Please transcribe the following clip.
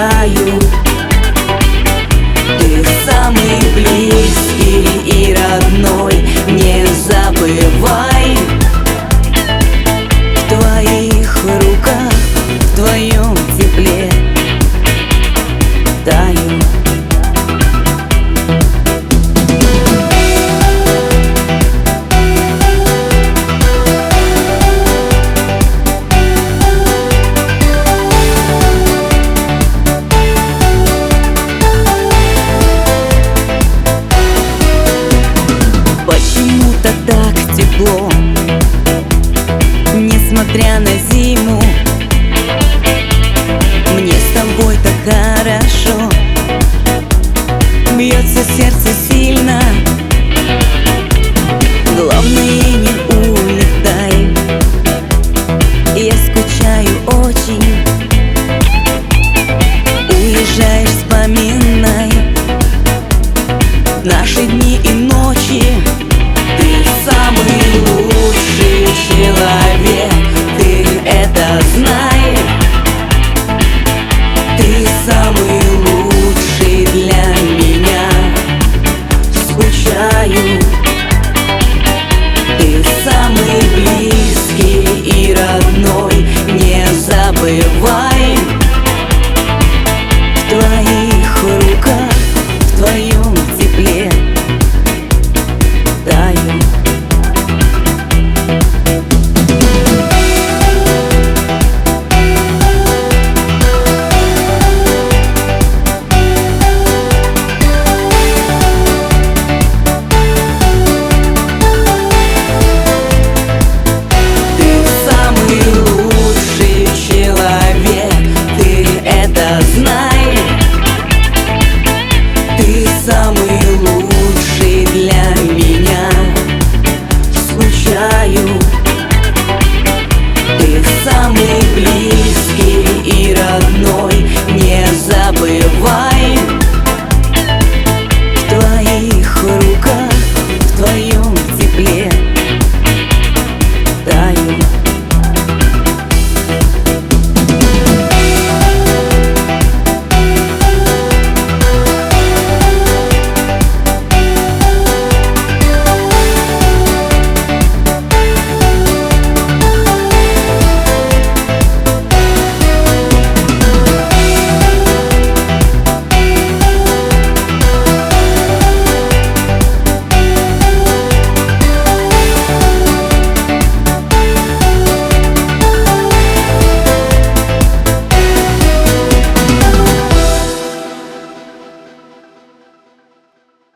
тают. Ты самый близкий и родной, не забывай. В твоих руках, в твоем тепле таю. Почему-то так тепло, несмотря на зиму. Мне с тобой так хорошо, бьется сердце сильно. Главное, не улетай, я скучаю очень. Уезжаешь, вспоминай наши дни и ночи. Ты самый лучший человек, ты это знай. Ты самый